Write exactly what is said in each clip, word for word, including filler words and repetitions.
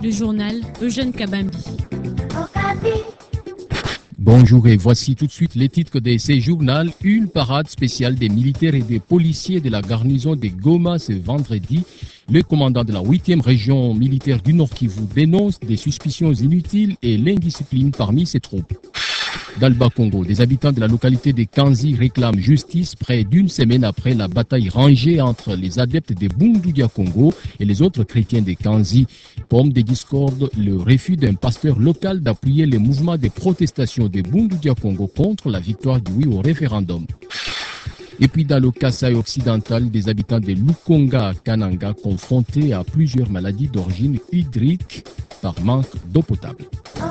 Le journal Eugène Kabambi. Bonjour et voici tout de suite les titres de ce journal. Une parade spéciale des militaires et des policiers de la garnison de Goma ce vendredi. Le commandant de la huitième région militaire du Nord Kivu dénonce des suspicions inutiles et l'indiscipline parmi ses troupes. Dans le Bas-Congo, des habitants de la localité de Kanzi réclament justice près d'une semaine après la bataille rangée entre les adeptes de Bundudia Congo et les autres chrétiens de Kanzi. Pomme de discorde, le refus d'un pasteur local d'appuyer les mouvements de protestation de Bundudia Congo contre la victoire du oui au référendum. Et puis dans le Kasaï occidental, des habitants de Lukonga, Kananga, confrontés à plusieurs maladies d'origine hydrique par manque d'eau potable.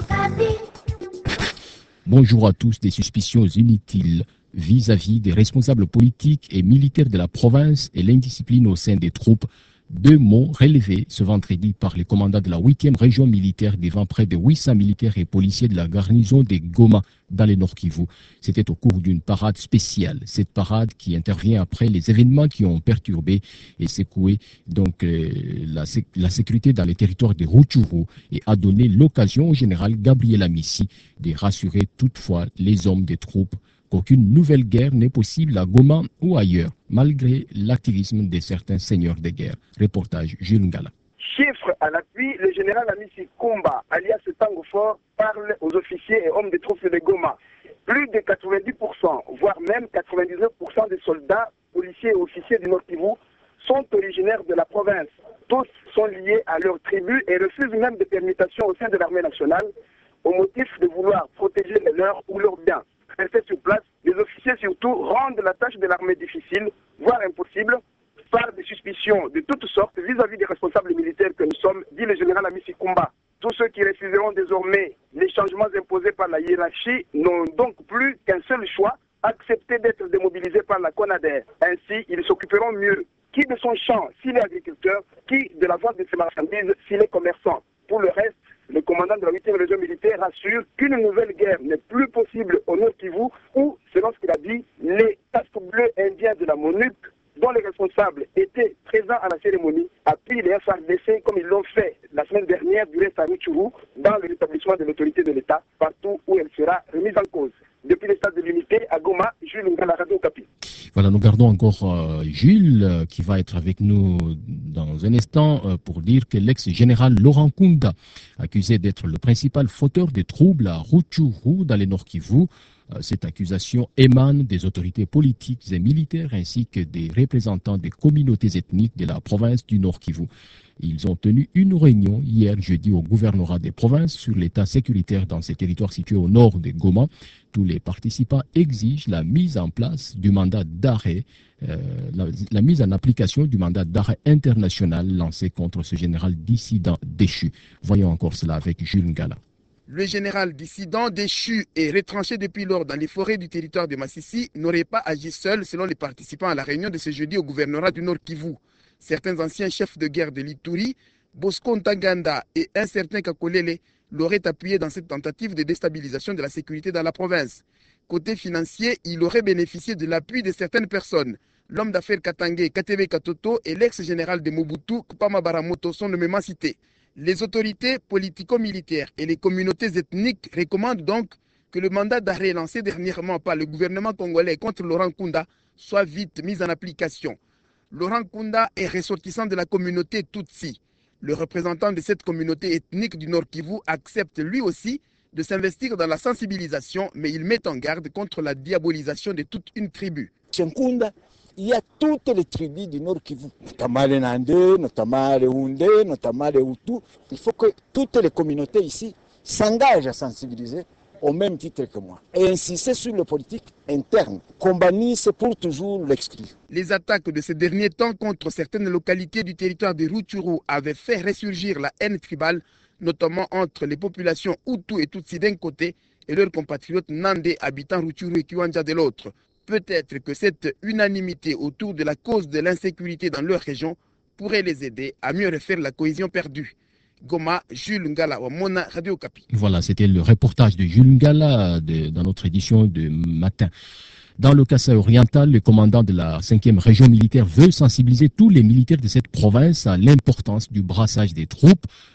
Bonjour à tous. Des suspicions inutiles vis-à-vis des responsables politiques et militaires de la province et l'indiscipline au sein des troupes. Deux mots relevés ce vendredi par les commandants de la huitième région militaire devant près de huit cents militaires et policiers de la garnison de Goma dans le Nord Kivu. C'était au cours d'une parade spéciale. Cette parade qui intervient après les événements qui ont perturbé et secoué donc euh, la, la sécurité dans les territoires de Rutshuru et a donné l'occasion au général Gabriel Amissi de rassurer toutefois les hommes des troupes qu'aucune nouvelle guerre n'est possible à Goma ou ailleurs, malgré l'activisme de certains seigneurs de guerre. Reportage Jules Ngala. Chiffre à l'appui, le général Amissi Komba, alias Tango Fort, parle aux officiers et hommes des troupes de Goma. Plus de quatre-vingt-dix pour cent, voire même quatre-vingt-dix-neuf pour cent des soldats, policiers et officiers du Nord Kivu sont originaires de la province. Tous sont liés à leur tribu et refusent même des permutations au sein de l'armée nationale au motif de vouloir protéger les leurs ou leurs biens. Restés sur place, les officiers surtout rendent la tâche de l'armée difficile, voire impossible, par des suspicions de toutes sortes vis-à-vis des responsables militaires que nous sommes, dit le général Amissi Komba. Tous ceux qui refuseront désormais les changements imposés par la hiérarchie n'ont donc plus qu'un seul choix, accepter d'être démobilisés par la CONADER. Ainsi, ils s'occuperont mieux, qui de son champ s'il est agriculteur, qui de la vente de ses marchandises s'il est commerçant. Pour le reste, le commandant de la huitième région militaire assure qu'une nouvelle guerre n'est plus possible au Nord Kivu où, selon ce qu'il a dit, les casques bleus indiens de la MONUC, dont les responsables étaient présents à la cérémonie, appuient les F A R D C comme ils l'ont fait la semaine dernière du reste à Rutshuru dans le rétablissement de l'autorité de l'État, partout où elle sera remise en cause. Depuis le stade de l'unité à Goma, Jules Ngala, Radio Okapi. Voilà, nous gardons encore euh, Jules euh, qui va être avec nous dans un instant euh, pour dire que l'ex-général Laurent Nkunda, accusé d'être le principal fauteur des troubles à Rutshuru dans le Nord Kivu, euh, cette accusation émane des autorités politiques et militaires ainsi que des représentants des communautés ethniques de la province du Nord Kivu. Ils ont tenu une réunion hier jeudi au gouvernorat des provinces sur l'état sécuritaire dans ces territoires situés au nord de Goma. Tous les participants exigent la mise en place du mandat d'arrêt, euh, la, la mise en application du mandat d'arrêt international lancé contre ce général dissident déchu. Voyons encore cela avec Jules Ngala. Le général dissident déchu et retranché depuis lors dans les forêts du territoire de Massissi n'aurait pas agi seul selon les participants à la réunion de ce jeudi au gouvernorat du Nord Kivu. Certains anciens chefs de guerre de l'Ituri, Bosco Ntaganda et un certain Kakolele, l'auraient appuyé dans cette tentative de déstabilisation de la sécurité dans la province. Côté financier, il aurait bénéficié de l'appui de certaines personnes. L'homme d'affaires Katangé Katebe Katoto et l'ex-général de Mobutu Kupama Baramoto sont nommément cités. Les autorités politico-militaires et les communautés ethniques recommandent donc que le mandat d'arrêt lancé dernièrement par le gouvernement congolais contre Laurent Nkunda soit vite mis en application. Laurent Nkunda est ressortissant de la communauté Tutsi. Le représentant de cette communauté ethnique du Nord Kivu accepte lui aussi de s'investir dans la sensibilisation, mais il met en garde contre la diabolisation de toute une tribu. Chez Nkunda, il y a toutes les tribus du Nord Kivu, notamment les Nandé, notamment les Houndé, notamment les Hutus. Il faut que toutes les communautés ici s'engagent à sensibiliser au même titre que moi, et insister sur le politique interne. Kombani, c'est pour toujours l'exclure. Les attaques de ces derniers temps contre certaines localités du territoire de Rutshuru avaient fait ressurgir la haine tribale, notamment entre les populations Hutu et Tutsi d'un côté et leurs compatriotes Nandé habitant Rutshuru et Kiwanja de l'autre. Peut-être que cette unanimité autour de la cause de l'insécurité dans leur région pourrait les aider à mieux refaire la cohésion perdue. Goma, Jules Ngala, Mona, Radio Okapi. Voilà, c'était le reportage de Jules Ngala de, dans notre édition de matin. Dans le Kasaï oriental, le commandant de la cinquième région militaire veut sensibiliser tous les militaires de cette province à l'importance du brassage des troupes.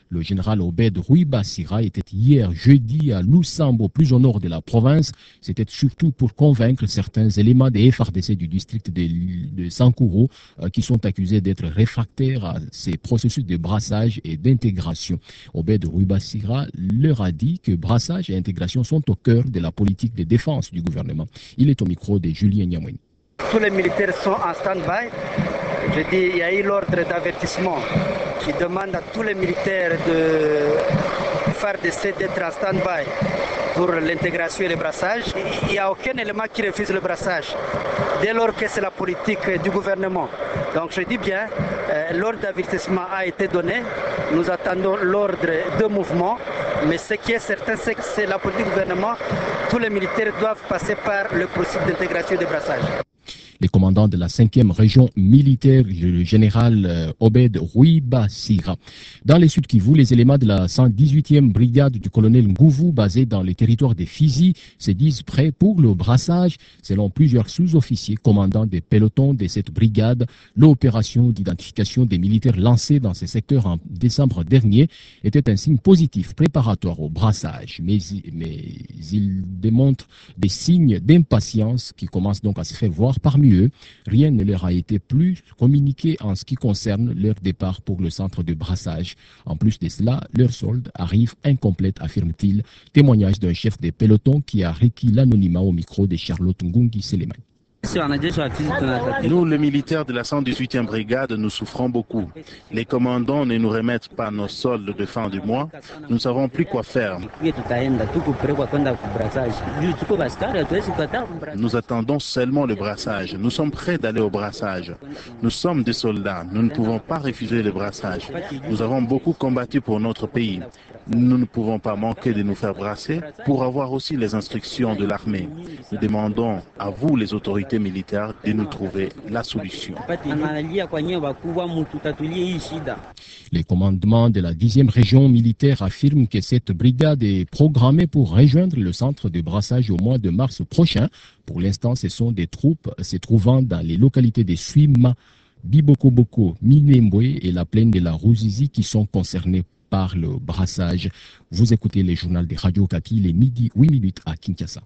Le général Obed Rui-Bassira était hier jeudi à Lusambo, plus au nord de la province. C'était surtout pour convaincre certains éléments des F R D C du district de, de Sankuru euh, qui sont accusés d'être réfractaires à ces processus de brassage et d'intégration. Obed Rui-Bassira leur a dit que brassage et intégration sont au cœur de la politique de défense du gouvernement. Il est au micro de Julien Nyamweni. Tous les militaires sont en stand-by. Je dis, il y a eu l'ordre d'avertissement qui demande à tous les militaires de F A R D C d'être en stand-by pour l'intégration et le brassage. Il n'y a aucun élément qui refuse le brassage, dès lors que c'est la politique du gouvernement. Donc je dis bien, euh, l'ordre d'avertissement a été donné. Nous attendons l'ordre de mouvement. Mais ce qui est certain, c'est que c'est la politique du gouvernement. Tous les militaires doivent passer par le processus d'intégration et de brassage. Les commandants de la cinquième région militaire, le général euh, Obed Rui-Bassira. Dans les Sud Kivu, les éléments de la cent dix-huitième brigade du colonel Ngouvu, basée dans les territoires des Fizi, se disent prêts pour le brassage. Selon plusieurs sous-officiers commandants des pelotons de cette brigade, l'opération d'identification des militaires lancée dans ces secteurs en décembre dernier était un signe positif préparatoire au brassage. Mais, mais il démontre des signes d'impatience qui commencent donc à se faire voir parmi eux. Rien ne leur a été plus communiqué en ce qui concerne leur départ pour le centre de brassage. En plus de cela, leur solde arrive incomplète, affirme-t-il. Témoignage d'un chef des pelotons qui a requis l'anonymat au micro de Charlotte Ngungi Seleman. Nous, les militaires de la cent dix-huitième brigade, nous souffrons beaucoup. Les commandants ne nous remettent pas nos soldes de fin du mois. Nous ne savons plus quoi faire. Nous attendons seulement le brassage. Nous sommes prêts d'aller au brassage. Nous sommes des soldats. Nous ne pouvons pas refuser le brassage. Nous avons beaucoup combattu pour notre pays. Nous ne pouvons pas manquer de nous faire brasser pour avoir aussi les instructions de l'armée. Nous demandons à vous, les autorités militaires, de nous trouver la solution. Les commandements de la dixième région militaire affirment que cette brigade est programmée pour rejoindre le centre de brassage au mois de mars prochain. Pour l'instant, ce sont des troupes se trouvant dans les localités de Suima, Bibokoboko, Minembwe et la plaine de la Ruzizi qui sont concernées par le brassage. Vous écoutez les journaux de Radio Okapi, les midi huit minutes à Kinshasa.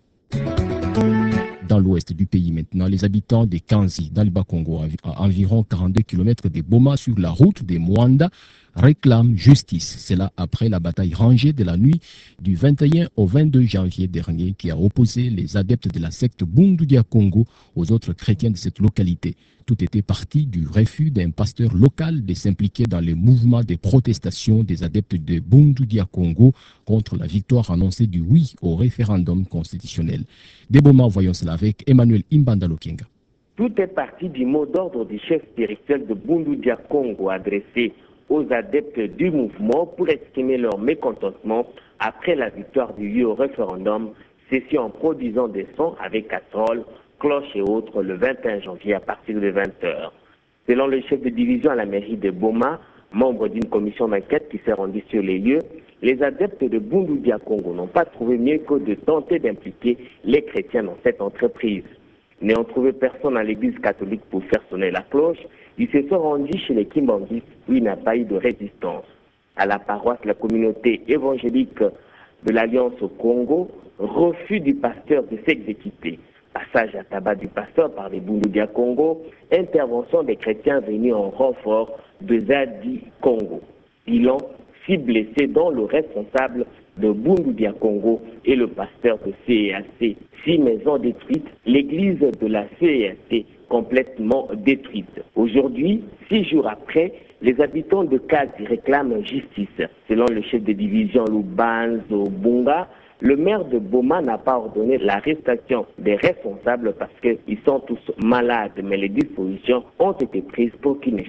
Dans l'ouest du pays maintenant, les habitants de Kanzi, dans le Bas-Congo, à environ quarante-deux kilomètres de Boma sur la route de Mwanda, réclament justice. C'est là après la bataille rangée de la nuit du vingt et un au vingt-deux janvier dernier qui a opposé les adeptes de la secte Bundu Dia Congo aux autres chrétiens de cette localité. Tout était parti du refus d'un pasteur local de s'impliquer dans les mouvements de protestation des adeptes de Bundu Dia Congo contre la victoire annoncée du oui au référendum constitutionnel. Des Boma, voyons cela avec Emmanuel Imbanda Lokenga. Tout est parti du mot d'ordre du chef spirituel de Bundu Dia Congo adressé aux adeptes du mouvement pour exprimer leur mécontentement après la victoire du oui au référendum, ceci en produisant des sons avec casseroles, cloches et autres le vingt et un janvier à partir de vingt heures. Selon le chef de division à la mairie de Boma, membre d'une commission d'enquête qui s'est rendue sur les lieux, les adeptes de Bundu Dia Congo n'ont pas trouvé mieux que de tenter d'impliquer les chrétiens dans cette entreprise. N'ayant trouvé personne à l'église catholique pour faire sonner la cloche, ils se sont rendus chez les Kimbangi où il n'a pas eu de résistance. À la paroisse, la communauté évangélique de l'Alliance au Congo refus du pasteur de s'exécuter. Passage à tabac du pasteur par les Bundu Dia Congo, intervention des chrétiens venus en renfort de Zadi Congo. Bilan, six blessés dont le responsable de Bundu Dia Congo et le pasteur de C E A C. Six maisons détruites, l'église de la C E A C complètement détruite. Aujourd'hui, six jours après, les habitants de Kazi réclament justice. Selon le chef de division Lubanzo Bunga, le maire de Boma n'a pas ordonné l'arrestation des responsables parce qu'ils sont tous malades, mais les dispositions ont été prises pour qu'ils ne